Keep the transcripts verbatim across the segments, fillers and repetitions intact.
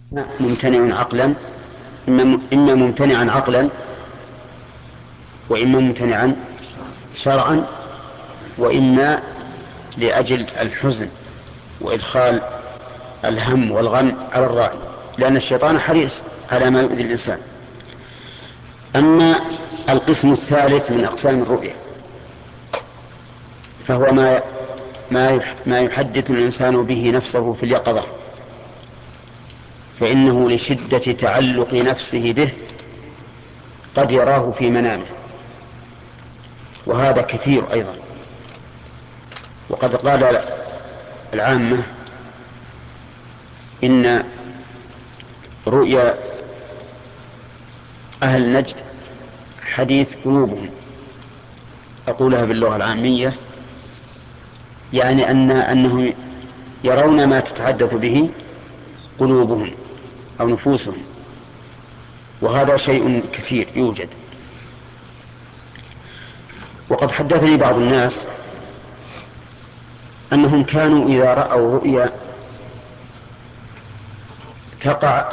ممتنع عقلا، إما إما ممتنعا عقلا، وإما ممتنعا شرعا، وإما لأجل الحزن وإدخال الهم والغم على الراعي، لأن الشيطان حريص على ما يؤذي الإنسان. أما القسم الثالث من أقسام الرؤية فهو ما ما ما يحدث الإنسان به نفسه في اليقظة، فإنه لشدة تعلق نفسه به قد يراه في منامه، وهذا كثير أيضا. وقد قال العامة إن رؤيا أهل نجد حديث قلوبهم، أقولها باللغة العامية، يعني أن أنهم يرون ما تتحدث به قلوبهم أو نفوسهم، وهذا شيء كثير يوجد. وقد حدثني بعض الناس أنهم كانوا إذا رأوا رؤيا تقع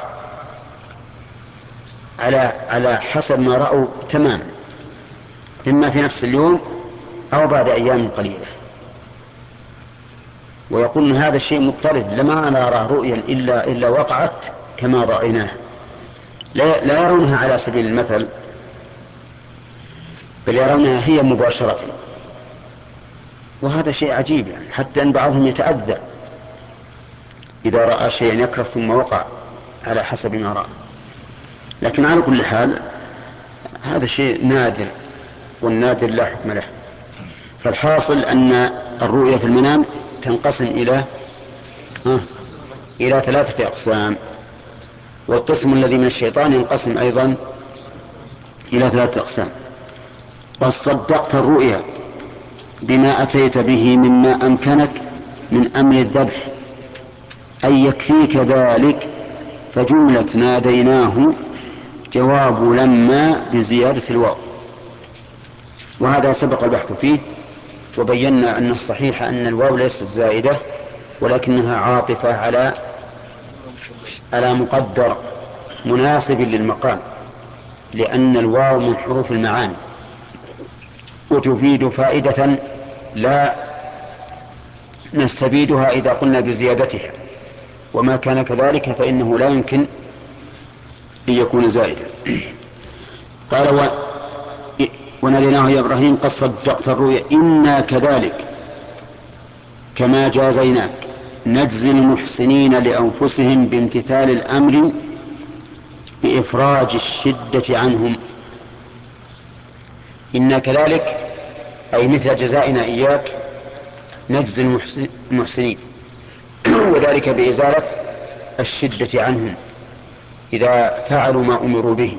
على على حسب ما رأوا تماما، إما في نفس اليوم أو بعد أيام قليلة، ويقول إن هذا الشيء مضطرد، لما نرى رؤيا إلا إلا وقعت كما رأيناها، لا, لا يرونها على سبيل المثل، بل يرونها هي مباشرة. وهذا شيء عجيب، يعني حتى أن بعضهم يتأذى إذا رأى شيئا يكره ثم وقع على حسب ما رأى. لكن على كل حال هذا شيء نادر، والنادر لا حكم له. فالحاصل أن الرؤيا في المنام تنقسم إلى ها إلى ثلاثة أقسام، والقسم الذي من الشيطان ينقسم أيضا إلى ثلاثة أقسام. قد صدقت الرؤيا بما أتيت به مما أمكنك من أمر الذبح، أي يكفيك ذلك، فجملة ناديناه جواب لما بزيادة الواو. وهذا سبق البحث فيه، وبينا أن الصحيح أن الواو ليست زائدة، ولكنها عاطفة على على مقدر مناسب للمقام، لأن الواو من حروف المعاني وتفيد فائدة لا نستفيدها إذا قلنا بزيادتها، وما كان كذلك فإنه لا يمكن أن يكون زائدا. قال و... وناديناه يا إبراهيم قد صدقت الرؤيا إنا كذلك كما جازيناك نجزي المحسنين لأنفسهم بامتثال الأمر بإفراج الشدة عنهم. إنا كذلك أي مثل جزائنا إياك نجزي المحسنين، وذلك بإزالة الشدة عنهم إذا فعلوا ما أمروا به.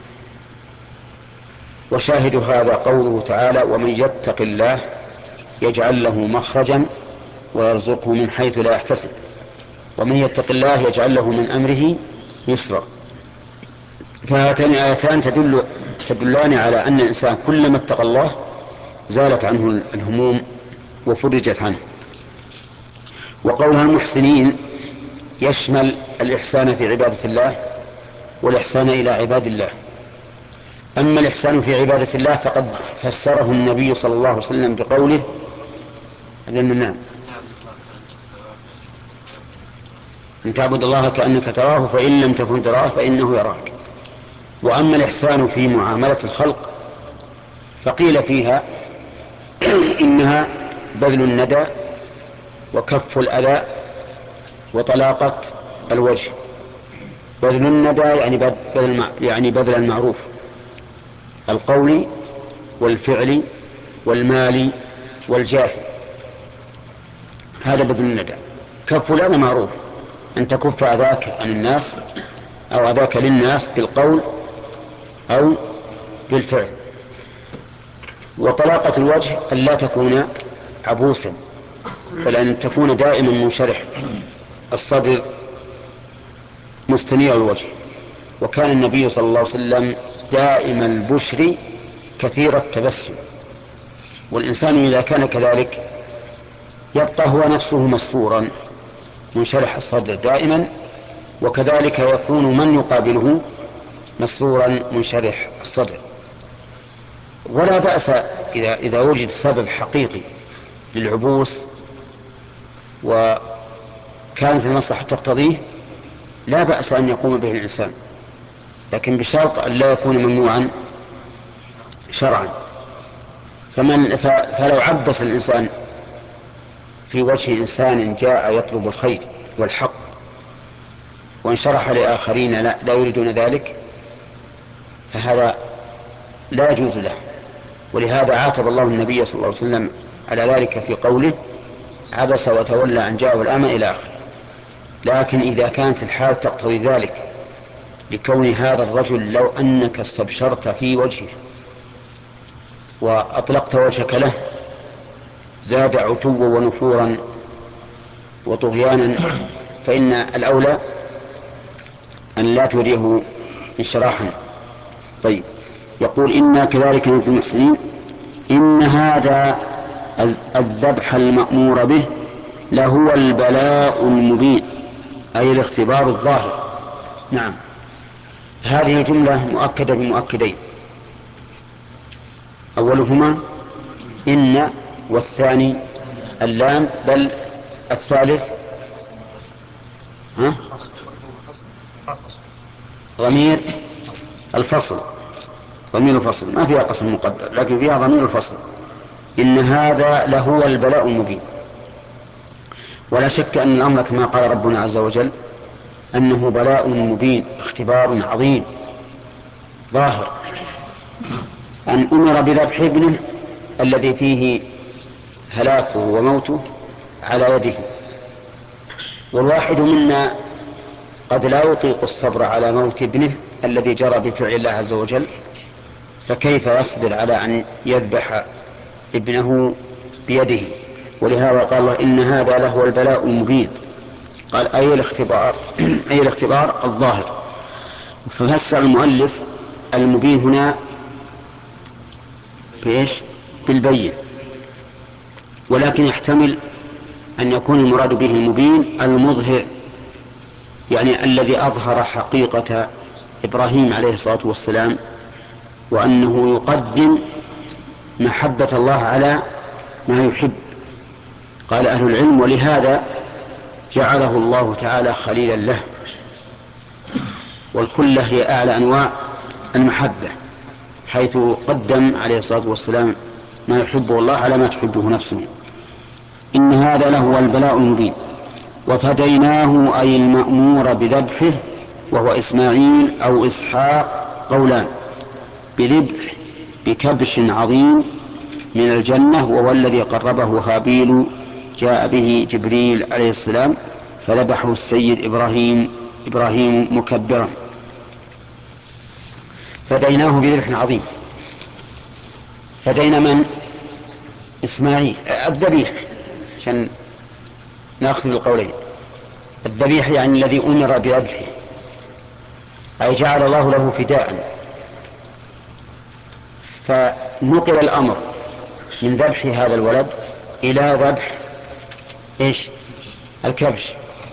وشاهد هذا قوله تعالى ومن يتق الله يجعل له مخرجا ويرزقه من حيث لا يحتسب، ومن يتق الله يجعل له من أمره يسرا. فهاتان الآيتان تدل تدلان على أن الإنسان كلما اتقى الله زالت عنه الهموم وفرجت عنه. وقولها المحسنين يشمل الإحسان في عبادة الله والإحسان إلى عباد الله. أما الإحسان في عبادة الله فقد فسره النبي صلى الله عليه وسلم بقوله نعم أن تعبد الله كأنك تراه فإن لم تكن تراه فإنه يراك. وأما الإحسان في معاملة الخلق فقيل فيها إنها بذل الندى وكف الأذى وطلاقة الوجه. بذل الندى يعني بذل يعني بذل المعروف القول والفعل والمال والجاه، هذا بذل الندى. كف الأذى معروف، أن تكف أذاك عن الناس أو أذاك للناس بالقول أو بالفعل. وطلاقة الوجه أن لا تكون عبوسا، بل أن تكون دائما منشرح الصدر مستنير الوجه. وكان النبي صلى الله عليه وسلم دائم البشر كثير التبسم، والإنسان إذا كان كذلك يبقى هو نفسه مسرورا منشرح الصدر دائما، وكذلك يكون من يقابله مسرورا منشرح الصدر. ولا بأس إذا, إذا وجد سبب حقيقي للعبوس وكانت المصلحة تقتضيه لا بأس أن يقوم به الإنسان، لكن بشرط أن لا يكون ممنوعا شرعا. فمن فلو عبس الإنسان في وجه إنسان جاء يطلب الخير والحق وانشرح لآخرين لا, لا يريدون ذلك فهذا لا يجوز له. ولهذا عاتب الله النبي صلى الله عليه وسلم على ذلك في قوله عبس وتولى أن جاءه الأعمى إلى آخره. لكن إذا كانت الحال تقتضي ذلك لكون هذا الرجل لو أنك استبشرت في وجهه وأطلقت وجهك له زاد عتوا ونفورا وطغيانا فإن الأولى أن لا تريه انشراحا. طيب، يقول إنا كذلك نجزي المحسنين إن هذا الذبح المأمور به لهو البلاء المبين، أي الاختبار الظاهر. نعم، هذه الجملة مؤكدة بمؤكدين، أولهما إن، والثاني اللام، بل الثالث ها؟ ضمير الفصل، ضمير الفصل ما فيها قسم مقدر لكن فيها ضمير الفصل. إن هذا لهو البلاء المبين. ولا شك أن الأمر كما قال ربنا عز وجل أنه بلاء مبين، اختبار عظيم ظاهر، أن أمر بذبح ابنه الذي فيه هلاكه وموته على يده. والواحد منا قد لا يطيق الصبر على موت ابنه الذي جرى بفعل الله عز وجل، فكيف يصبر على أن يذبح ابنه بيده؟ ولهذا قال الله إن هذا لهو البلاء المبين، قال أي الاختبار أي الاختبار الظاهر. ففسر المؤلف المبين هنا بإيش؟ بالبين، ولكن يحتمل أن يكون المراد به المبين المظهر، يعني الذي أظهر حقيقة إبراهيم عليه الصلاة والسلام، وأنه يقدم محبة الله على ما يحب. قال أهل العلم ولهذا جعله الله تعالى خليلا له، والخلة هي أعلى أنواع المحبة، حيث قدم عليه الصلاة والسلام ما يحبه الله على ما تحبه نفسه. إن هذا لهو البلاء المبين. وفديناه أي المأمور بذبحه وهو إسماعيل أو إسحاق قولان، بذبح بكبش عظيم من الجنة وهو الذي قربه هابيل جاء به جبريل عليه السلام فذبحه السيد إبراهيم إبراهيم مكبرا. فديناه بذبح عظيم. فدينا من؟ إسماعيل. الذبيح عشان نأخذ القولين. الذبيح يعني الذي أمر بذبحه، أي جعل الله له فداء، فنقل الأمر من ذبح هذا الولد إلى ذبح إيش؟ الكبش،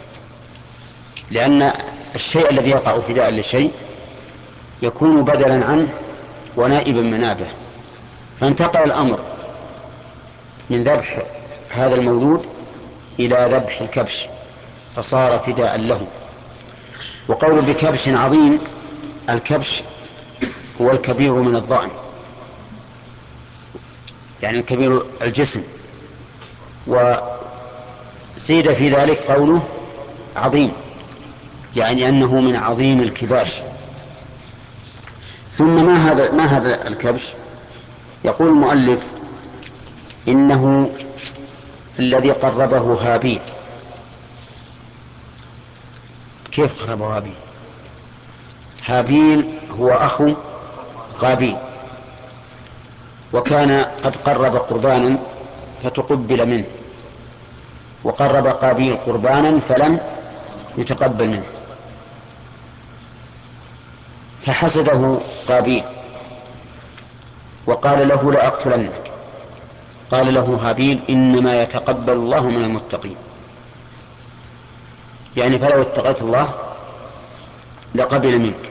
لأن الشيء الذي يقع فداء للشيء يكون بدلا عنه ونائبا منابه، فانتقل الأمر من ذبح هذا المولود إلى ذبح الكبش فصار فداء له. وقول بكبش عظيم، الكبش هو الكبير من الضأن، يعني الكبير الجسم، وزيد في ذلك قوله عظيم، يعني أنه من عظيم الكباش. ثم ما هذا ما هذا الكبش؟ يقول المؤلف إنه الذي قربه هابيل. كيف قربه هابيل؟ هابيل هو أخو قابيل، وكان قد قرب قربانا فتقبل منه، وقرب قابيل قربانا فلم يتقبل منه، فحسده قابيل وقال له لأقتلنك. قال له هابيل إنما يتقبل الله من المتقين، يعني فلو اتقيت الله لقبل منك.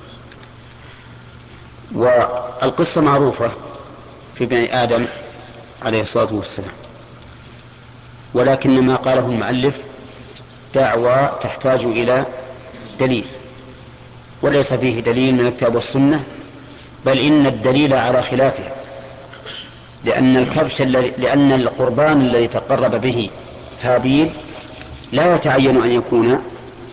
والقصة معروفة في بني آدم عليه الصلاة والسلام، ولكن ما قاله المؤلف دعوى تحتاج إلى دليل، وليس فيه دليل من الكتاب والسنة، بل إن الدليل على خلافها، لأن الكبش الذي لأن القربان الذي تقرب به هابيل لا يتعين أن يكون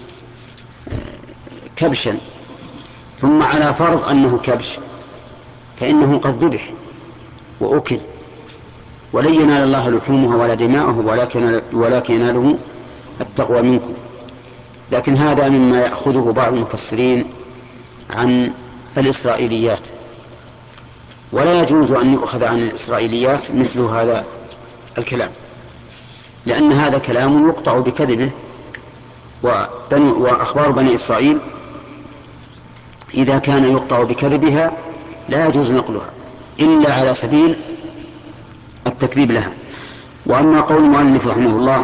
كبشا، ثم على فرض أنه كبش فإنه قد ذبح وأكل، ولن ينال الله لحومها ولا دماؤه، ولكن ولكن يناله التقوى منكم. لكن هذا مما يأخذه بعض المفسرين عن الإسرائيليات، ولا يجوز أن يؤخذ عن الإسرائيليات مثل هذا الكلام، لأن هذا كلام يقطع بكذبه، وأخبار بني إسرائيل إذا كان يقطع بكذبها لا يجوز نقلها إلا على سبيل التكذيب لها. وأما قول المؤلف رحمه الله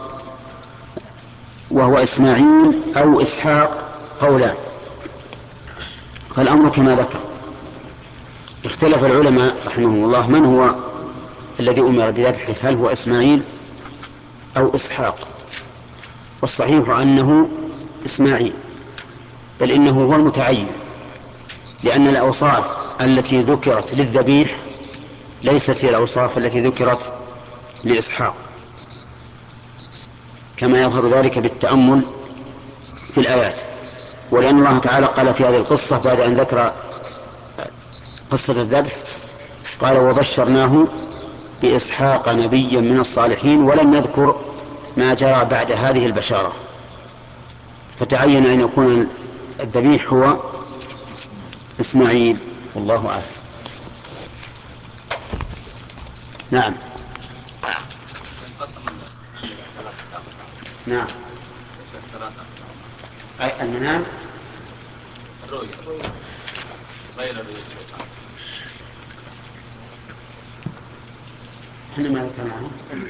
وهو إسماعيل أو إسحاق قولان، فالأمر كما ذكر. اختلف العلماء رحمهم الله من هو الذي أمر بذبحه، هل هو إسماعيل أو إسحاق؟ والصحيح أنه إسماعيل، بل إنه هو المتعين، لأن الأوصاف التي ذكرت للذبيح ليست هي الأوصاف التي ذكرت لإسحاق، كما يظهر ذلك بالتأمل في الآيات. ولأن الله تعالى قال في هذه القصة بعد أن ذكر قصة الذبح قال وبشرناه بإسحاق نبيا من الصالحين، ولم يذكر ما جرى بعد هذه البشارة، فتعين أن يكون الذبيح هو إسماعيل، والله أعلم. نعم نعم أي المنام الرؤيا غير الرؤيا. احنا ما ذكرناها.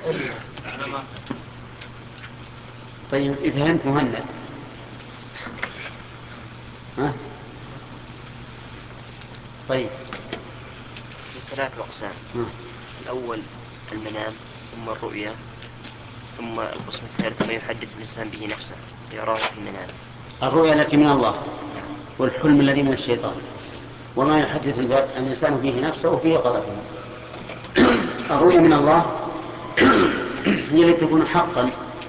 طيب إذا أنت مهند ها؟ طيب في ثلاث أقسام، الأول المنام، ثم الرؤيا، ثم القسم الثالث ما يحدث الإنسان به نفسه يراه في المنام. الرؤيا التي من الله والحلم الذي من الشيطان، وما يحدث الإنسان به نفسه وفيه قضاءه. الرؤيا من الله هي التي تكون حقا،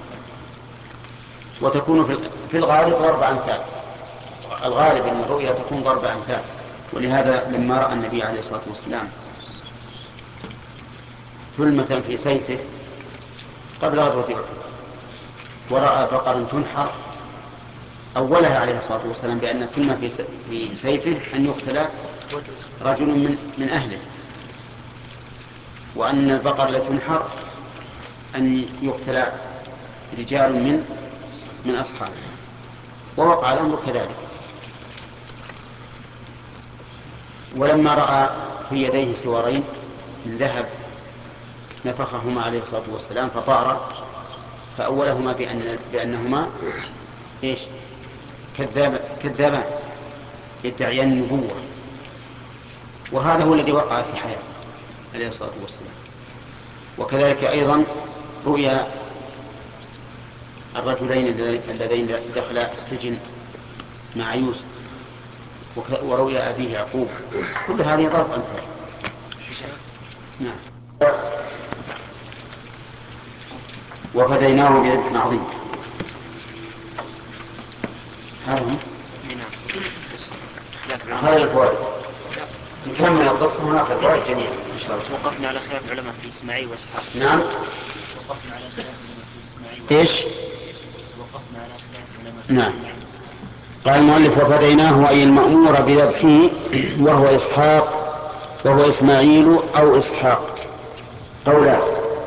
وتكون في الغالب ضرب أمثال. الغالب أن الرؤيا تكون ضرب أمثال، ولهذا لما رأى النبي عليه الصلاة والسلام ثلمة في سيفه قبل غزوة أحد، ورأى بقرا تنحر، أولها عليه الصلاة والسلام بأن الثلمة في سيفه أن يقتل رجل من, من أهله، وأن البقر لا تنحر أن يقتل رجال من من أصحابه، ووقع الأمر كذلك. ولما رأى في يديه سوارين من ذهب نفخهما عليه الصلاة والسلام فطار، فأولهما بأن بأنهما إيش كذاب كذابان يدعيان النبوة، وهذا هو الذي وقع في حياته عليه الصلاة والسلام. وكذلك أيضا رؤيا الرجلين اللذين دخلا السجن مع يوسف، ورؤيا أبيه يعقوب، كل هذه ضرب أمثال. نعم. وفديناه بذبح عظيم. هذا هذا الفوائد. نكمل القصة ونأخذ الفوائد جميعا إن شاء الله. وقفنا على خلاف العلماء في إسماعيل وإسحاق. نعم. وقفنا على خلاف العلماء في إسماعيل. إيش؟ وقفنا على خلاف العلماء في نعم. إسماعيل وإسحاق. قال المؤلف وفديناه أي المأمور بذبحه وهو إسحاق وهو إسماعيل أو إسحاق قولا،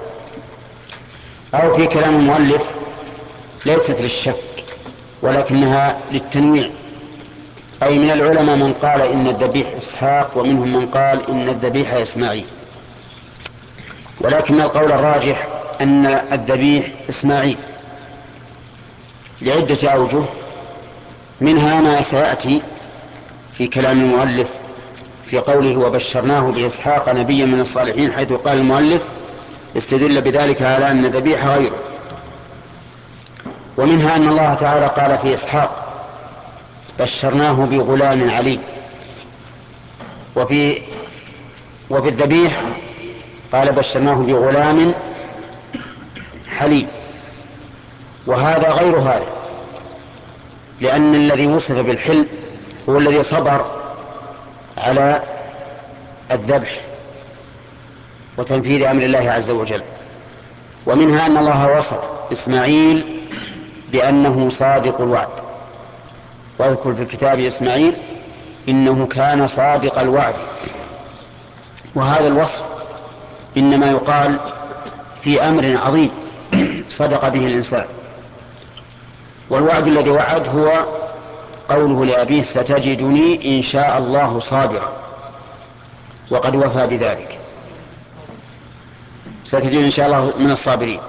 أو في كلام المؤلف ليست للشك ولكنها للتنويع، أي من العلماء من قال إن الذبيح إسحاق ومنهم من قال إن الذبيح إسماعيل، ولكن القول الراجح أن الذبيح إسماعيل لعدة أوجه. منها ما سيأتي في كلام المؤلف في قوله وبشرناه بإسحاق نبيا من الصالحين، حيث قال المؤلف استدل بذلك على أن الذبيح غيره. ومنها أن الله تعالى قال في إسحاق بشرناه بغلام عليم، وفي وفي الذبيح قال بشرناه بغلام حليم، وهذا غير هذا، لأن الذي وصف بالحلم هو الذي صبر على الذبح وتنفيذ أمر الله عز وجل. ومنها أن الله وصف إسماعيل بأنه صادق الوعد، واذكر في الكتاب إسماعيل إنه كان صادق الوعد. وهذا الوصف إنما يقال في أمر عظيم صدق به الإنسان. والوعد الذي وعد هو قوله لأبيه ستجدني إن شاء الله صابرا، وقد وفى بذلك، ستجدني إن شاء الله من الصابرين.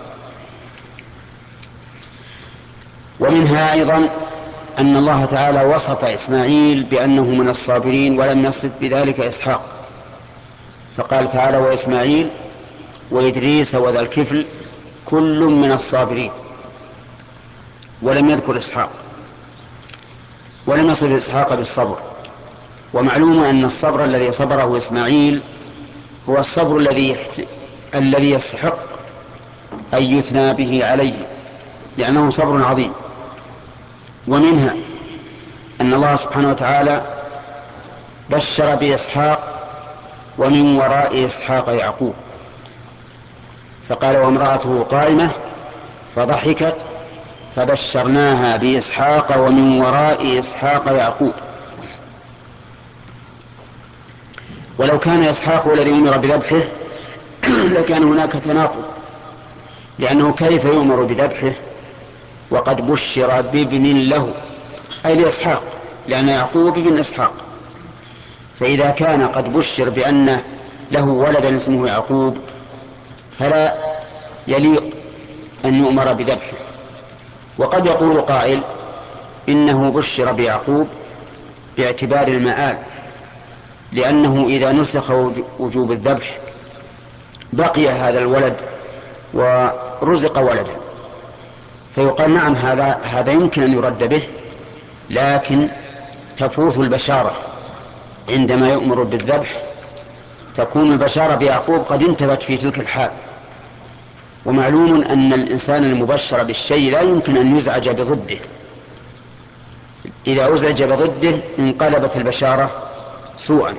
ومنها أيضا أن الله تعالى وصف إسماعيل بأنه من الصابرين ولم يصف بذلك إسحاق، فقال تعالى وإسماعيل وإدريس وذا الكفل كل من الصابرين، ولم يذكر إسحاق، ولم يصف إسحاق بالصبر. ومعلوم أن الصبر الذي صبره إسماعيل هو الصبر الذي الذي يستحق أن يثنى به عليه، لأنه صبر عظيم. ومنها أن الله سبحانه وتعالى بشر بإسحاق ومن وراء إسحاق يعقوب، فقال وامرأته قائمة فضحكت فبشرناها بإسحاق ومن وراء إسحاق يعقوب. ولو كان إسحاق الذي أمر بذبحه لكان هناك تناقض، لأنه كيف يؤمر بذبحه وقد بشر بابن له أي لإسحاق، لأن يعقوب ابن إسحاق. فإذا كان قد بشر بأن له ولدا اسمه يعقوب فلا يليق أن يؤمر بذبحه. وقد يقول قائل إنه بشر بيعقوب باعتبار المآل، لأنه إذا نسخ وجوب الذبح بقي هذا الولد ورزق ولدا، فيقال نعم هذا هذا يمكن أن يرد به، لكن تفوت البشارة عندما يؤمر بالذبح، تكون البشارة بيعقوب قد انتبت في تلك الحال. ومعلوم أن الإنسان المبشر بالشيء لا يمكن أن يزعج بضده، إذا أزعج بضده انقلبت البشارة سوءا.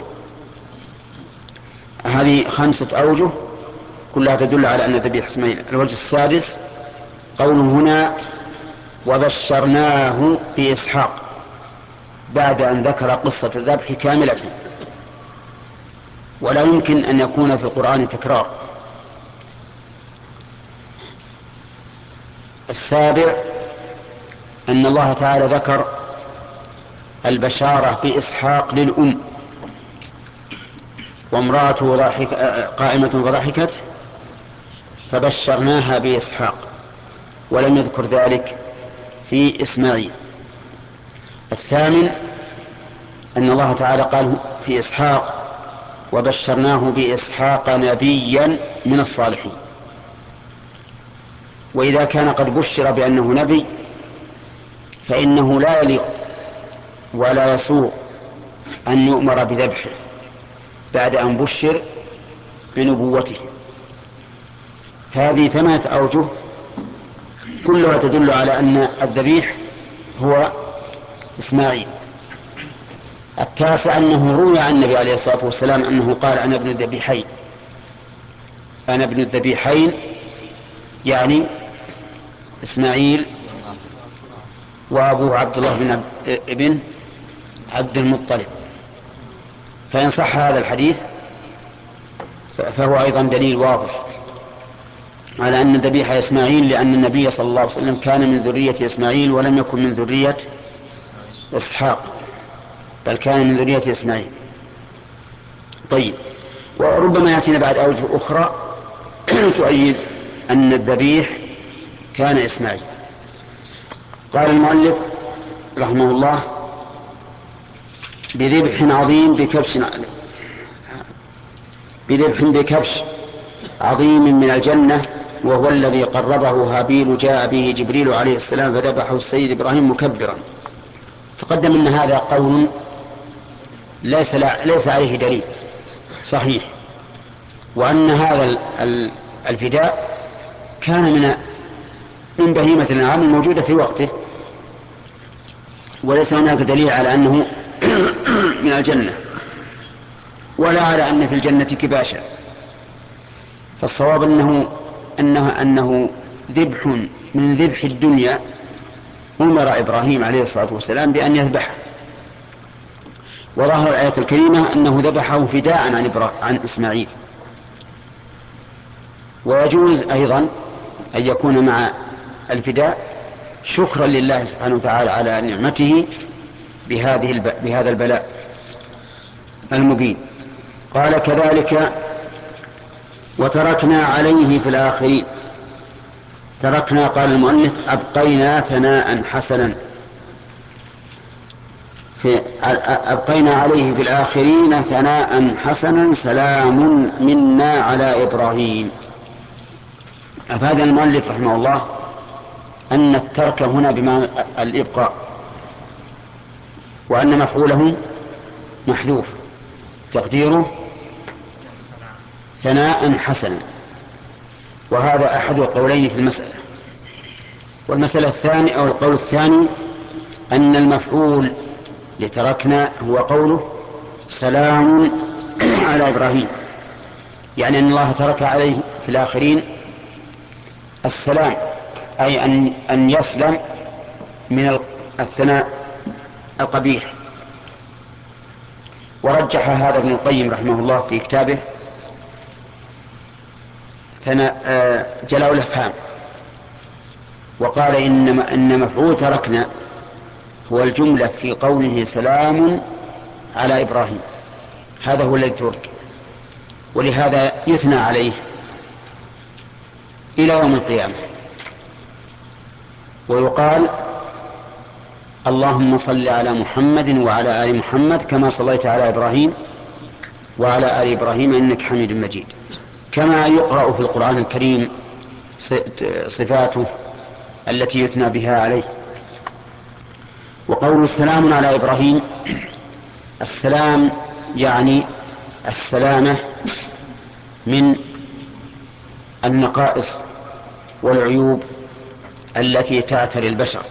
هذه خمسة أوجه كلها تدل على أن الذبيح إسماعيل. الوجه السادس قوله هنا وبشرناه بإسحاق بعد أن ذكر قصة الذبح كاملة، ولا يمكن أن يكون في القرآن تكرار. السابع أن الله تعالى ذكر البشارة بإسحاق للأم، وامرأته قائمة فضحكت فبشرناها بإسحاق، ولم يذكر ذلك في إسماعيل. الثامن أن الله تعالى قال في إسحاق وبشرناه بإسحاق نبيا من الصالحين. وإذا كان قد بشر بأنه نبي فإنه لا يليق ولا يسوغ أن يؤمر بذبحه بعد أن بشر بنبوته. فهذه ثمانية أوجه كلها تدل على أن الذبيح هو إسماعيل. التاسع أنه روي عن النبي عليه الصلاة والسلام أنه قال أنا ابن الذبيحين، أنا ابن الذبيحين يعني إسماعيل وأبوه عبد الله بن ابن عبد المطلب. فإن صح هذا الحديث فهو أيضا دليل واضح على أن الذبيح إسماعيل، لأن النبي صلى الله عليه وسلم كان من ذرية إسماعيل ولم يكن من ذرية إسحاق، بل كان من ذرية إسماعيل. طيب، وربما يأتينا بعد أوجه أخرى تؤيد أن الذبيح كان إسماعيل. قال المؤلف رحمه الله بذبح عظيم بكبش بذبح بكبش عظيم من الجنة، وهو الذي قربه هابيل جاء به جبريل عليه السلام فذبحه السيد إبراهيم مكبرا. تقدم أن هذا قول ليس, ليس عليه دليل صحيح، وأن هذا الفداء كان من من بهيمة الأنعام الموجودة في وقته، وليس هناك دليل على أنه من الجنة ولا على أن في الجنة كباشا. فالصواب أنه أنه أنه ذبح من ذبح الدنيا أمر إبراهيم عليه الصلاة والسلام بأن يذبحه، وظاهر الآية الكريمة أنه ذبحه فداء عن, إبرا... عن إسماعيل. ويجوز أيضا أن يكون مع الفداء شكرا لله سبحانه وتعالى على نعمته بهذه الب... بهذا البلاء المبين. قال كذلك وتركنا عليه في الآخرين. تركنا قال المؤلف أبقينا ثناء حسنا في أبقينا عليه في الآخرين ثناء حسنا سلام منا على إبراهيم. أفاد المؤلف رحمه الله أن الترك هنا بمعنى الإبقاء، وأن مفعوله محذوف تقديره ثناء حسنا، وهذا أحد القولين في المسألة. والمسألة الثانية أو القول الثاني أن المفعول لتركنا هو قوله سلام على إبراهيم، يعني أن الله ترك عليه في الآخرين السلام، أي أن أن يسلم من الثناء القبيح. ورجح هذا ابن القيم رحمه الله في كتابه جلاء الأفهام، وقال إن إن مفعول تركنا هو الجملة في قوله سلام على إبراهيم، هذا هو الذي ترك، ولهذا يثنى عليه إلى يوم القيامة. ويقال اللهم صل على محمد وعلى آل محمد كما صليت على إبراهيم وعلى آل إبراهيم إنك حميد مجيد، كما يقرأ في القرآن الكريم صفاته التي يثنى بها عليه. وقول السلام على إبراهيم السلام يعني السلامة من النقائص والعيوب التي تعتري البشر،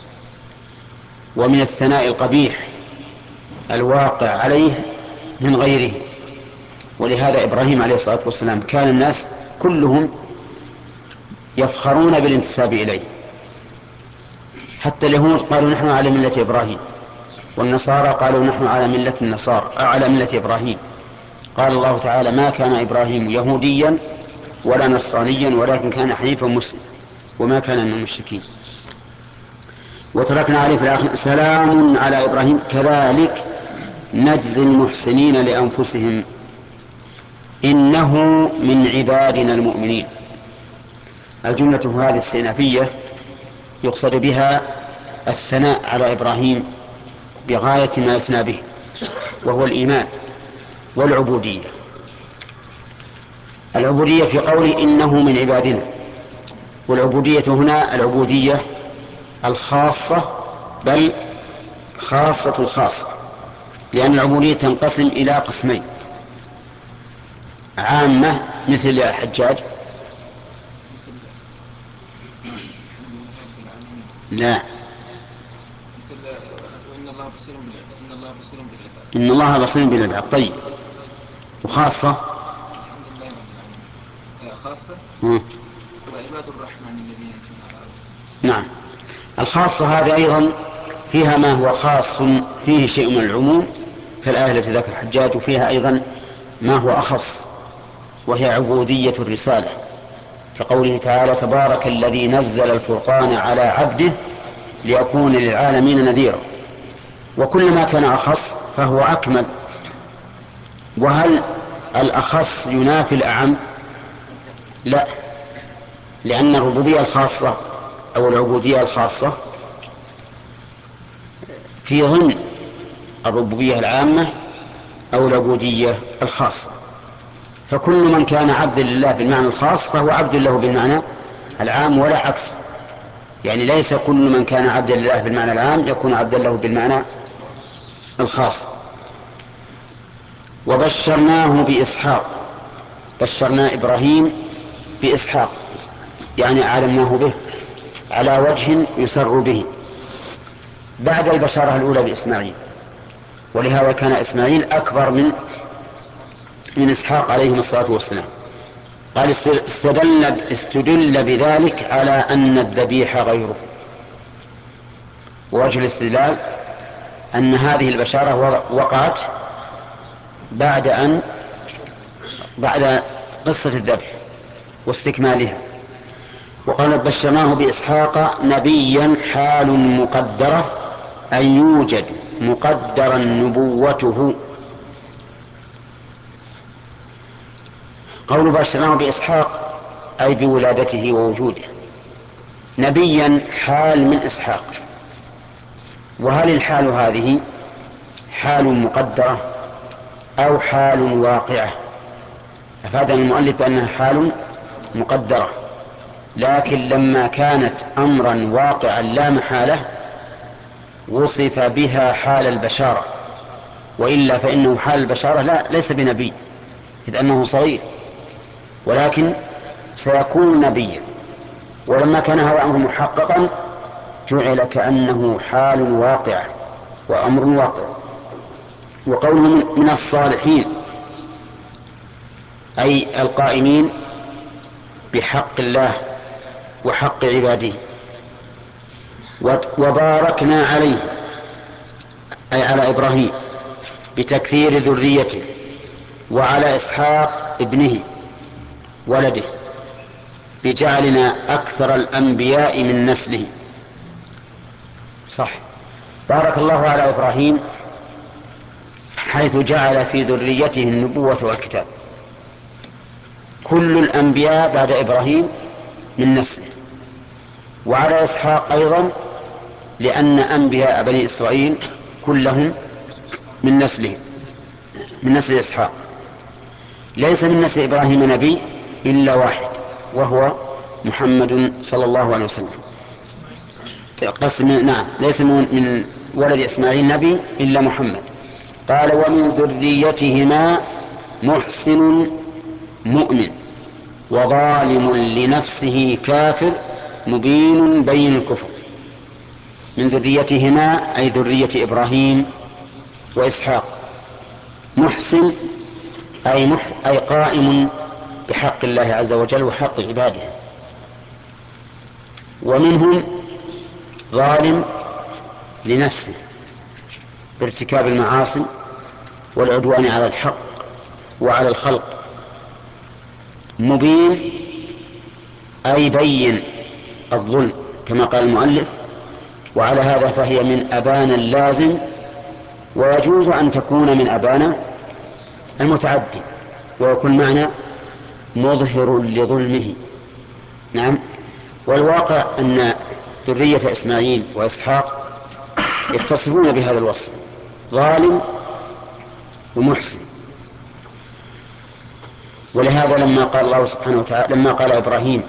ومن الثناء القبيح الواقع عليه من غيره. ولهذا إبراهيم عليه الصلاة والسلام كان الناس كلهم يفخرون بالانتساب إليه، حتى اليهود قالوا نحن على ملة إبراهيم، والنصارى قالوا نحن على ملة النصارى على ملة إبراهيم. قال الله تعالى ما كان إبراهيم يهوديا ولا نصرانيا ولكن كان حنيفا مسلما وما كان من المشركين. وتركنا عليه في الآخر سلام على إبراهيم كذلك نجزي المحسنين لأنفسهم إنه من عبادنا المؤمنين. الجملة هذه استئنافية يقصد بها الثناء على إبراهيم بغاية ما يثنى به، وهو الإيمان والعبودية. العبودية في قوله إنه من عبادنا، والعبودية هنا العبودية الخاصة بل خاصة الخاصة، لأن العبودية تنقسم إلى قسمين: عامة مثل الحجاج، لا إن الله بصير بالعباد، إن الله بصير بالعباد. طيب، وخاصة خاصة وعباد الرحمن الذين يمشون على الأرض. نعم، الخاصة هذه أيضا فيها ما هو خاص فيه شيء من العموم كالآية التي ذكر الحجاج، وفيها أيضا ما هو أخص وهي عبودية الرسالة، كقوله تعالى تبارك الذي نزل الفرقان على عبده ليكون للعالمين نذيرا. وكلما كان أخص فهو أكمل. وهل الأخص ينافي الأعم؟ لا، لأن الربوبية الخاصة أو العبودية الخاصة في ضمن الربوبية العامة أو العبودية الخاصة. فكل من كان عبدا لله بالمعنى الخاص فهو عبد له بالمعنى العام ولا عكس. يعني ليس كل من كان عبدا لله بالمعنى العام يكون عبدا له بالمعنى الخاص. وبشرناه بإسحاق، بشرنا إبراهيم بإسحاق يعني أعلمناه به على وجه يسر به بعد البشارة الأولى بإسماعيل، ولهذا كان إسماعيل أكبر من من إسحاق عليهم الصلاة والسلام. قال استدل, استدل بذلك على أن الذبيح غيره. ووجه الاستدلال أن هذه البشارة وقعت بعد أن بعد قصة الذبح واستكمالها. وقال بشرناه بإسحاق نبيا حال مقدرة أن يوجد مقدرا نبوته. قول بشرناه بإسحاق أي بولادته ووجوده. نبيا حال من إسحاق. وهل الحال هذه حال مقدرة أو حال واقعة؟ أفاد المؤلف بأنها حال مقدرة، لكن لما كانت أمرا واقعا لا محالة وصف بها حال البشارة، وإلا فإنه حال البشارة لا ليس بنبي إذ أنه صغير، ولكن سيكون نبيا. ولما كان هذا أمر محققا جعل كأنه حال واقع وأمر واقع. وقوله من الصالحين أي القائمين بحق الله وحق عباده. وباركنا عليه أي على إبراهيم بتكثير ذريته، وعلى إسحاق ابنه ولده بجعلنا أكثر الأنبياء من نسله. صح، بارك الله على إبراهيم حيث جعل في ذريته النبوة والكتاب. كل الأنبياء بعد إبراهيم من نسله، وعلى إسحاق أيضا لأن أنبياء بني إسرائيل كلهم من نسله من نسل إسحاق. ليس من نسل إبراهيم نبي إلا واحد وهو محمد صلى الله عليه وسلم. قسم نعم ليس من ولد إسماعيل نبي إلا محمد. قال ومن ذريتهما محسن مؤمن وظالم لنفسه كافر مبين بين الكفر. من ذريتهما أي ذرية إبراهيم وإسحاق. محسن أي, مح أي قائم بحق الله عز وجل وحق عباده. ومنهم ظالم لنفسه بارتكاب المعاصي والعدوان على الحق وعلى الخلق. مبين أي بين الظلم كما قال المؤلف، وعلى هذا فهي من أبان اللازم، ويجوز أن تكون من أبان المتعدي ويكون معنى مظهر لظلمه. نعم. والواقع أن ذرية إسماعيل وإسحاق يتصفون بهذا الوصف، ظالم ومحسن. ولهذا لما قال الله سبحانه وتعالى لما قال إبراهيم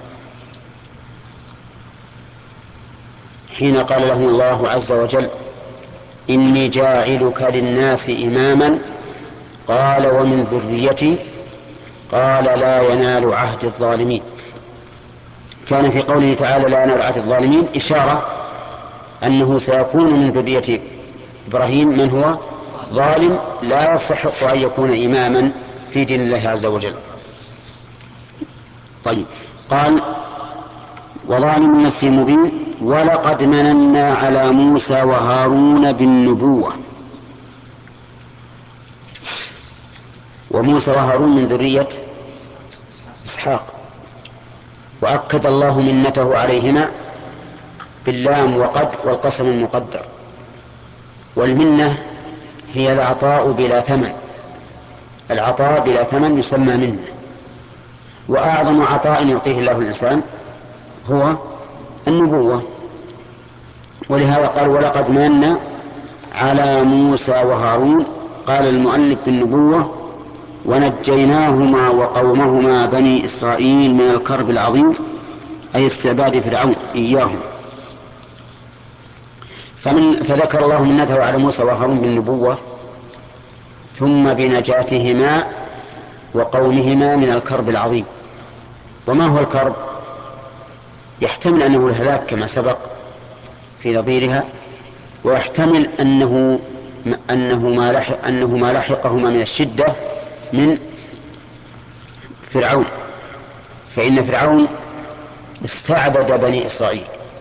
حين قال له الله عز وجل إني جاعلك للناس إماما قال ومن ذريتي قال لا ينال عهد الظالمين. كان في قوله تعالى لا ينال عهد الظالمين إشارة أنه سيكون من ذرية إبراهيم من هو ظالم لا يستحق أن يكون إماما في دين الله عز وجل. طيب، قال وظالم نفسه مبين ولقد مننا على موسى وهارون بالنبوة. وموسى وهارون من ذرية إسحاق، وأكد الله منته عليهما باللام وقد والقسم المقدر. والمنة هي العطاء بلا ثمن، العطاء بلا ثمن يسمى منة. وأعظم عطاء يعطيه الله الإنسان هو النبوة. ولهذا قال ولقد مننا على موسى وهارون. قال المؤلف بالنبوة: ونجيناهما وقومهما بني إسرائيل من الكرب العظيم، أي استعباد فرعون إياهم. فمن فذكر الله منته على موسى وهارون بالنبوة، ثم بنجاتهما وقومهما من الكرب العظيم. وما هو الكرب؟ يحتمل أنه الهلاك كما سبق في نظيرها، ويحتمل أنه أنه ما لحق أنه ما لحقهما من الشدة من فرعون، فإن فرعون استعبد بني إسرائيل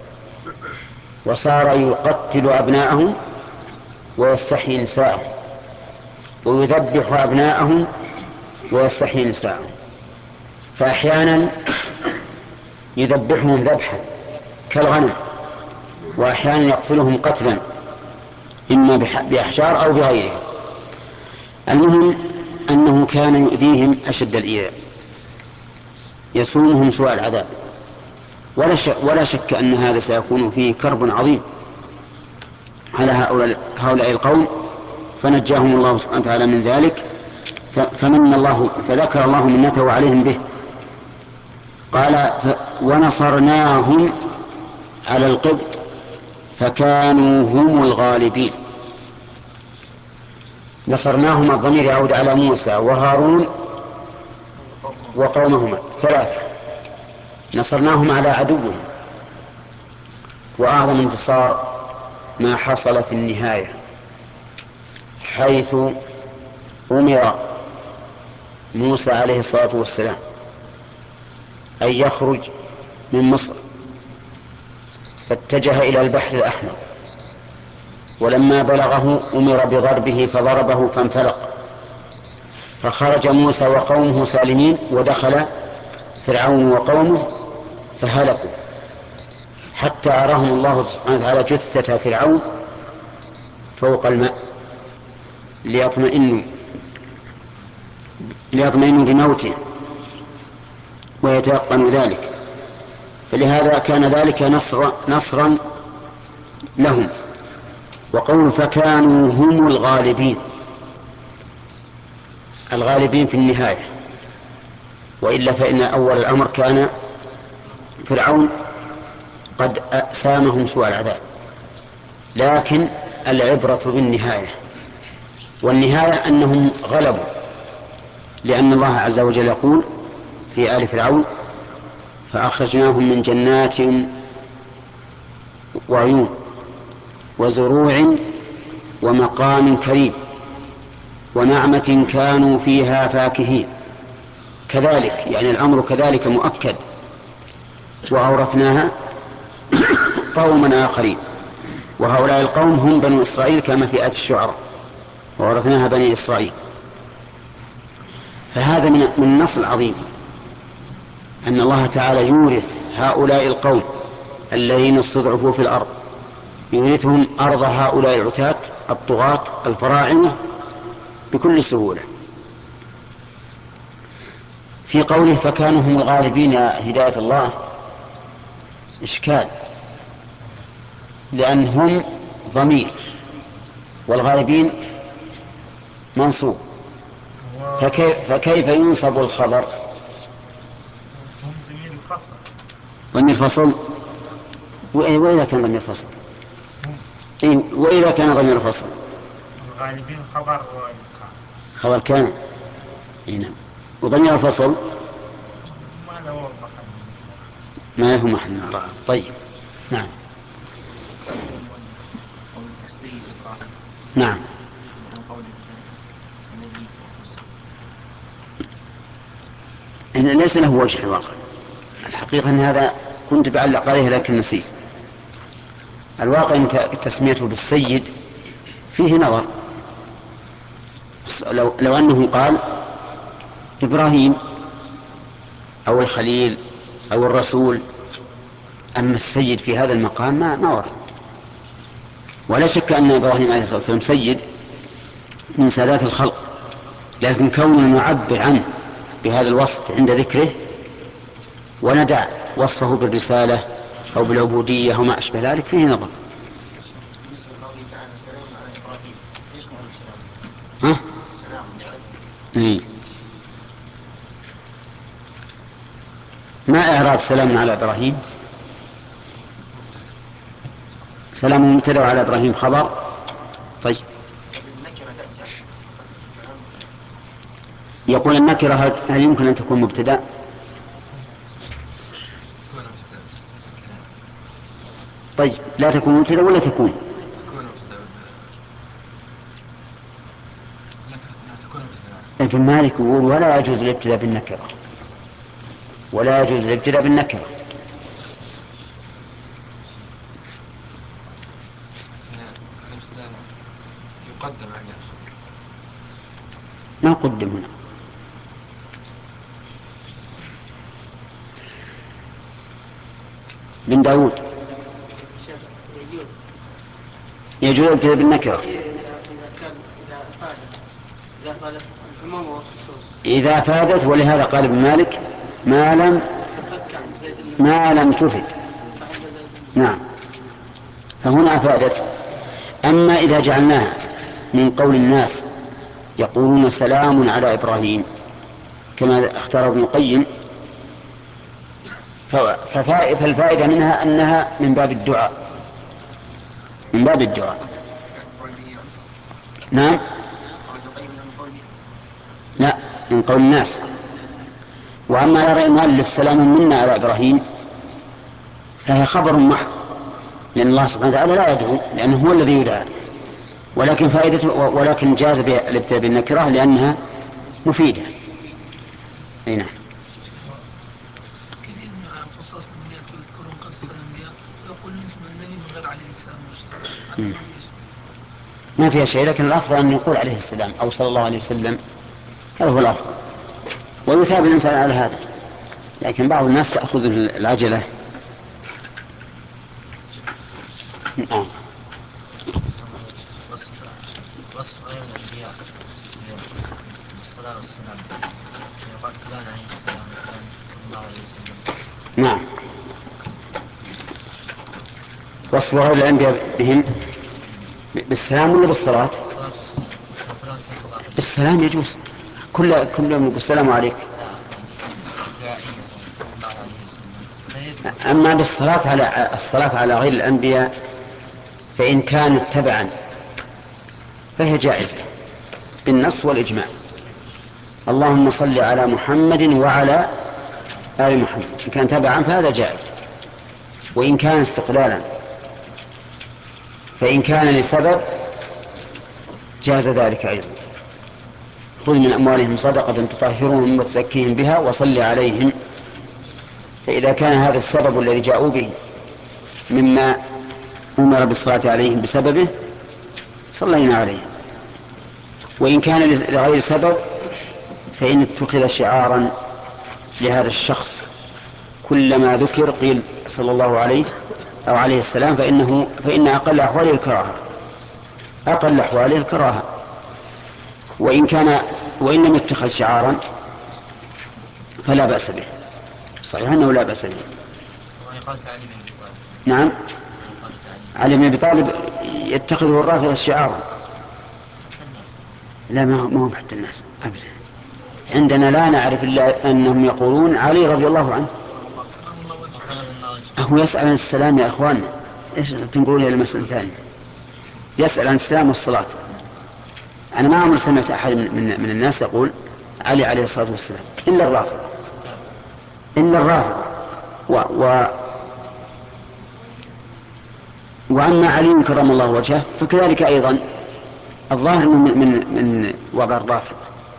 وصار يقتل أبناءهم ويستحيي نساءهم، ويذبح أبناءهم ويستحيي نساءهم. فأحيانا يذبحهم ذبحا كالغنم، وأحيانا يقتلهم قتلا إما بأحجار أو بغيرها. المهم أنه كان يؤذيهم أشد الإيذاء، يسومهم سوء العذاب. ولا شك, ولا شك أن هذا سيكون فيه كرب عظيم على هؤلاء القوم، فنجاهم الله سبحانه وتعالى من ذلك. فمن الله فذكر الله منته عليهم به. قال: ونصرناهم على القبط فكانوا هم الغالبين. نصرناهم، الضمير يعود على موسى وهارون وقومهما ثلاثة. نصرناهم على عدوهم، وأعظم انتصار ما حصل في النهاية، حيث أمر موسى عليه الصلاة والسلام أن يخرج من مصر، فاتجه إلى البحر الأحمر، ولما بلغه أمر بضربه فضربه فانفلق، فخرج موسى وقومه سالمين، ودخل فرعون وقومه فهلكوا، حتى أراهم الله سبحانه وتعالى جثة فرعون فوق الماء ليطمئنوا ليطمئنوا بموته ويتيقنوا ذلك. فلهذا كان ذلك نصر نصرا لهم. وقول فكانوا هم الغالبين، الغالبين في النهاية، وإلا فإن أول الأمر كان فرعون قد سامهم سوء العذاب، لكن العبرة بالنهاية، والنهاية أنهم غلبوا، لأن الله عز وجل يقول في آل فرعون: فأخرجناهم من جنات وعيون وزروع ومقام كريم ونعمة كانوا فيها فاكهين. كذلك يعني الأمر كذلك مؤكد. وأورثناها قوما آخرين، وهؤلاء القوم هم بنو إسرائيل كما في آية الشعراء: وأورثناها بني إسرائيل. فهذا من النصر العظيم أن الله تعالى يورث هؤلاء القوم الذين استضعفوا في الأرض، يورثهم أرض هؤلاء العتاة الطغاة الفراعنة بكل سهولة. في قوله فكانوا هم الغالبين يا هداية الله إشكال، لأن هم ضمير والغالبين منصوب، فكيف, فكيف ينصب الخبر؟ ضمير فصل. وإذا كان ضمير فصل إيه؟ وإذا كان ضمير فصل الغالبين خبر خبر كان إيه؟ نعم. وضمير الفصل ما له ما له محل. طيب نعم نعم إن ليس له وجه الواقع. الحقيقة أن هذا كنت بعلق عليه لكن نسيت. الواقع أن تسميته بالسيد فيه نظر. لو, لو أنه قال إبراهيم أو الخليل أو الرسول، أما السيد في هذا المقام ما, ما ورد. ولا شك أن إبراهيم عليه الصلاة والسلام سيد من سادات الخلق، لكن كونه نعبر عنه بهذا الوصف عند ذكره وندع وصفه بالرسالة أو بالعبودية وما أشبه ذلك فيه نظر. إيه. ما إعراب سلام على إبراهيم؟ سلام مبتدأ وعلى إبراهيم خبر. طيب يقول النكرة هل يمكن أن تكون مبتدأ؟ طيب لا تكون مبتدأ ولا تكون؟ ابن مالك يقول ولا يجوز الابتداء بالنكرة، ولا يجوز الابتداء بالنكرة. يقدم عليه ما قدم هنا. بن داود يجوز الابتداء بالنكرة إذا فادت، ولهذا قال ابن مالك ما لم ما لم تفد. نعم، فهنا أفادت. أما إذا جعلناها من قول الناس يقولون سلام على إبراهيم كما اختار ابن القيم، فالفائدة منها أنها من باب الدعاء، من باب الدعاء. نعم، لا، من قول الناس. وأما يرى المؤلف سلام منا على إبراهيم فهي خبر محض، لأن الله سبحانه وتعالى لا يدعو لأنه هو الذي يدعى، ولكن فائدته ولكن جاز الابتداء بالنكرة لأنها مفيدة. أي نعم. كثير من القصص الأنبياء يذكرون قصص الأنبياء ويقولون اسم النبي من غير عليه السلام. ما فيها شيء، لكن الأفضل أن يقول عليه السلام أو صلى الله عليه وسلم، هذا هو الأفضل، ويثاب الإنسان على هذا. لكن بعض الناس تأخذ العجلة. نعم. وصف وصف غير الأنبياء بالصلاة والسلام، يقال فلان عليه السلام فلان صلى الله عليه وسلم. نعم، وصف غير الأنبياء بهم بالسلام ولا بالصلاة؟ بالسلام يجوز، كل كل بالسلام عليك. أما بالصلاة على الصلاة على غير الأنبياء فإن كانت تبعا فهي جائزة بالنص والإجماع. اللهم صل على محمد وعلى آل محمد، إن كان تبعا فهذا جائز. وإن كان استقلالا فإن كان لسبب جاز ذلك أيضا. خذ من أموالهم صدقة تطهرهم وتزكيهم بها وصل عليهم. فإذا كان هذا السبب الذي جاءوا به مما أمر بالصلاة عليهم بسببه صلينا عليهم. وإن كان لغير سبب فإن اتخذ شعارا لهذا الشخص، كلما ذكر قيل صلى الله عليه أو عليه السلام فإنه فإن أقل أحواله الكراهة، أقل أحواله الكراهة. وإن كان وإن لم يتخذ شعارا فلا بأس به، صحيح أنه لا بأس به. نعم، علي بن أبي طالب يتخذه الرافضة شعارا. لا، ما هو حتى الناس أبدا. عندنا لا نعرف إلا أنهم يقولون علي رضي الله عنه. هو يسأل عن السلام يا أخوان، إيش تنقلون إلى المسألة ثانية؟ يسأل عن السلام والصلاة. أنا ما عمري سمعت أحد من, من الناس يقول علي عليه الصلاة والسلام إلا الرافضة، إلا الرافضة. و, و وأما علي كرم الله وجهه فكذلك أيضا الظاهر من, من, من وضع الرافضة.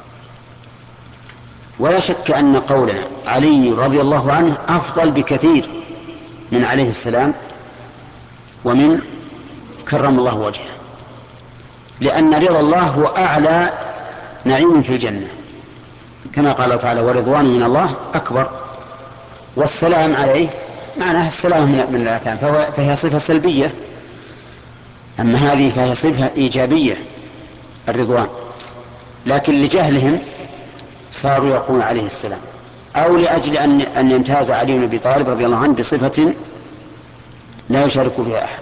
ولا شك أن قولنا علي رضي الله عنه أفضل بكثير من عليه السلام ومن كرم الله وجهه، لأن رضا الله هو أعلى نعيم في الجنة، كما قال تعالى ورضوان من الله أكبر. والسلام عليه معناه السلام من الآثام، فهي صفة سلبية. أما هذه فهي صفة إيجابية الرضوان، لكن لجهلهم صاروا يقولون عليه السلام، أو لأجل أن أن يمتاز علي بن أبي طالب رضي الله عنه بصفة لا يشارك بها أحد،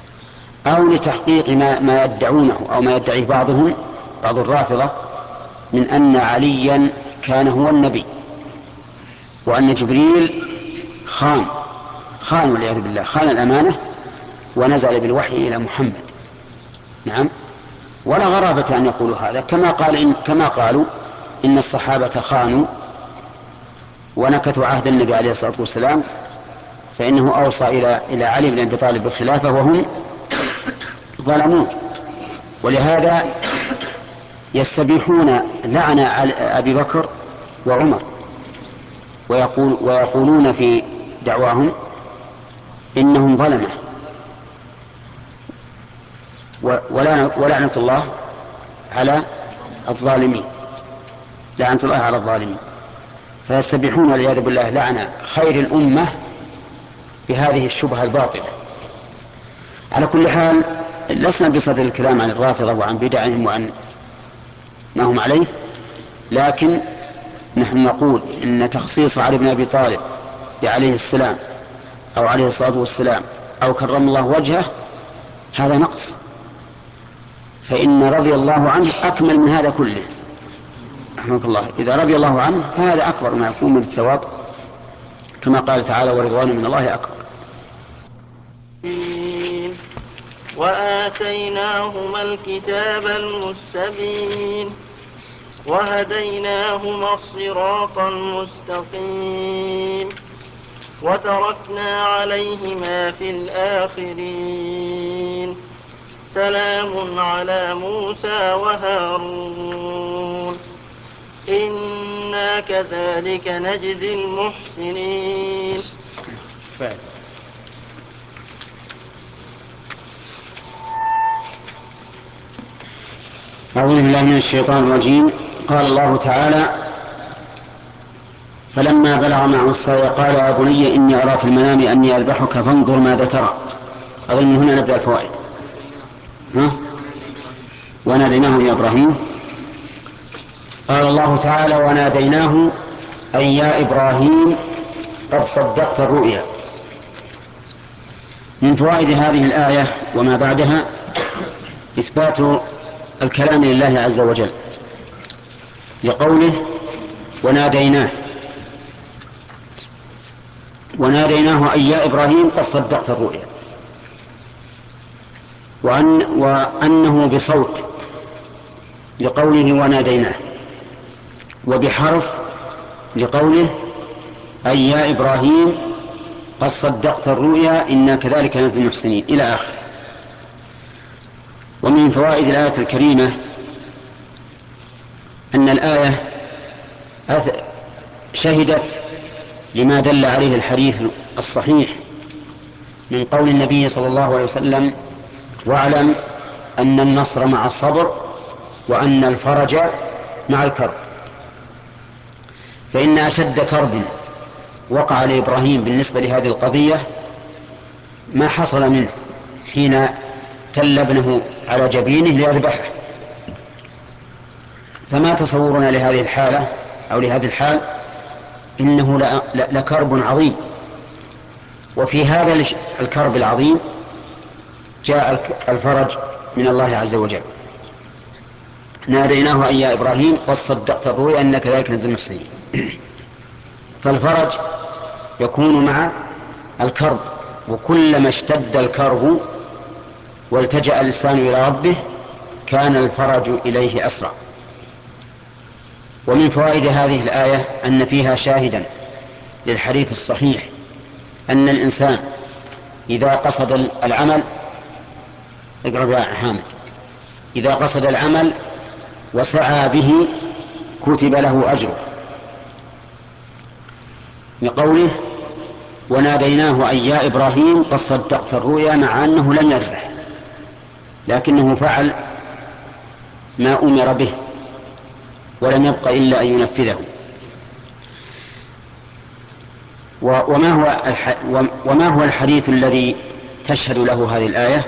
أو لتحقيق ما, ما يدعونه أو ما يدعيه بعضهم بعض الرافضة من أن عليا كان هو النبي، وأن جبريل خان خان والعياذ بالله، خان الأمانة ونزل بالوحي إلى محمد. نعم، ولا غرابة أن يقولوا هذا، كما قال إن كما قالوا إن الصحابة خانوا ونكثوا عهد النبي عليه الصلاة والسلام، فإنه أوصى إلى إلى علي بن أبي طالب بالخلافة وهم ظلموه. ولهذا يستبيحون لعن أبي بكر وعمر، ويقول ويقولون في دعواهم إنهم ظلمة، ولعنة الله على الظالمين، لعنة الله على الظالمين. فيستبيحون والعياذ بالله لعن خير الأمة بهذه الشبهة الباطلة. على كل حال لسنا بصدد الكلام عن الرافضة وعن بدعهم وعن ما هم عليه، لكن نحن نقول إن تخصيص علي بن أبي طالب عليه السلام أو عليه الصلاة والسلام أو كرم الله وجهه هذا نقص، فإن رضي الله عنه أكمل من هذا كله. رحمك الله، إذا رضي الله عنه فهذا أكبر ما يكون من الثواب، كما قال تعالى ورضوان من الله أكبر. وآتيناهما الكتاب المستبين وهديناهما الصراط المستقيم وتركنا عليهما في الآخرين سلام على موسى وهارون إنا كذلك نجزي المحسنين. فعلا. أعوذ بالله من الشيطان الرجيم. قال الله تعالى: فلما بلغ معه السعي قال يا بني إني أرى في المنام أني أذبحك فانظر ماذا ترى. أظن هنا نبدأ الفوائد. ها؟ وناديناه يا إبراهيم. قال الله تعالى: وناديناه أي يا إبراهيم قد صدقت الرؤيا. من فوائد هذه الآية وما بعدها إثبات الكلام لله عز وجل، لقوله وناديناه وناديناه أي يا إبراهيم قد صدقت الرؤيا، وأن وأنه بصوت لقوله وناديناه، وبحرف لقوله أي يا إبراهيم قد صدقت الرؤيا إنا كذلك نجزي المحسنين إلى آخره. ومن فوائد الآية الكريمة أن الآية شهدت لما دل عليه الحديث الصحيح من قول النبي صلى الله عليه وسلم: واعلم أن النصر مع الصبر وأن الفرج مع الكرب. فإن أشد كرب وقع لإبراهيم بالنسبة لهذه القضية ما حصل منه حين تل ابنه على جبينه ليذبحه. فما تصورنا لهذه الحالة أو لهذه الحال إنه لكرب عظيم. وفي هذا الكرب العظيم جاء الفرج من الله عز وجل. ناديناه أي يا إبراهيم قد صدقت الرؤيا إنك كذلك نجزي المحسنين. فالفرج يكون مع الكرب، وكلما اشتد الكرب والتجأ الإنسان إلى ربه كان الفرج إليه أسرع. ومن فوائد هذه الآية أن فيها شاهدا للحديث الصحيح أن الإنسان إذا قصد العمل اقرأ يا حامد إذا قصد العمل وسعى به كتب له أجره، بقوله وناديناه أي يا إبراهيم قد صدقت الرؤيا، مع أنه لم يذبح لكنه فعل ما أمر به ولم يبق إلا أن ينفذه. وما هو وما هو الحديث الذي تشهد له هذه الآية؟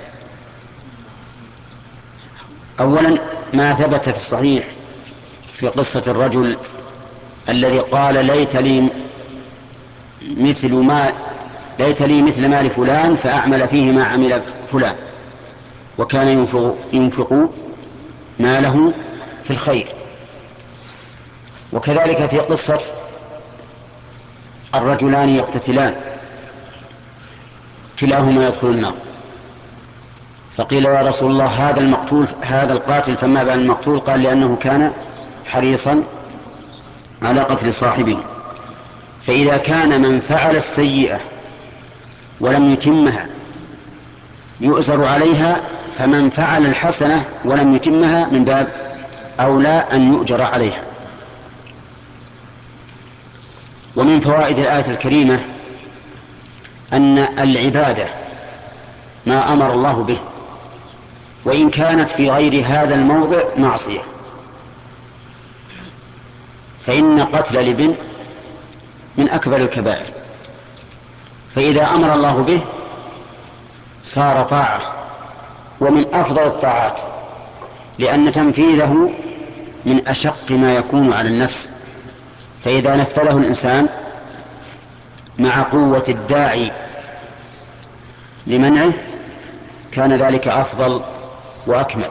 أولا ما ثبت في الصحيح في قصة الرجل الذي قال ليت لي مثل ما ليت لي مثل مال فلان فأعمل فيه ما عمل فلان، وكان ينفق, ينفق ماله في الخير. وكذلك في قصة الرجلان يقتتلان كلاهما يدخل النار، فقيل يا رسول الله هذا المقتول هذا القاتل فما بال المقتول؟ قال لأنه كان حريصا على قتل صاحبه. فإذا كان من فعل السيئة ولم يتمها يؤزر عليها، فمن فعل الحسنة ولم يتمها من باب أولى أن يؤجر عليها. ومن فوائد الآية الكريمة أن العبادة ما أمر الله به، وإن كانت في غير هذا الموضع معصية، فإن قتل الابن من أكبر الكبائر، فإذا أمر الله به صار طاعة ومن أفضل الطاعات، لأن تنفيذه من أشق ما يكون على النفس، فإذا نفذه الإنسان مع قوة الداعي لمنعه كان ذلك أفضل وأكمل.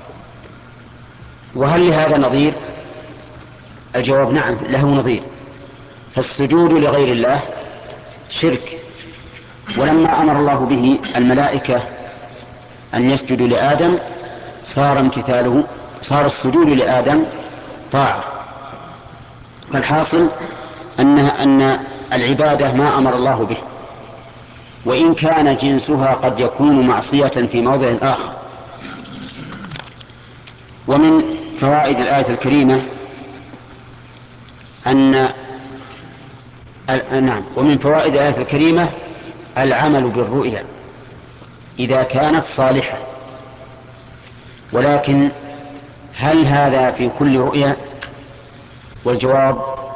وهل لهذا نظير؟ الجواب نعم، له نظير. فالسجود لغير الله شرك، ولما أمر الله به الملائكة أن يسجدوا لآدم صار امتثاله صار السجود لآدم طاعة. فالحاصل أن أن العبادة ما أمر الله به، وإن كان جنسها قد يكون معصية في موضع آخر. ومن فوائد الآية الكريمة أن نعم ومن فوائد الآية الكريمة العمل بالرؤيا إذا كانت صالحة. ولكن هل هذا في كل رؤيا؟ والجواب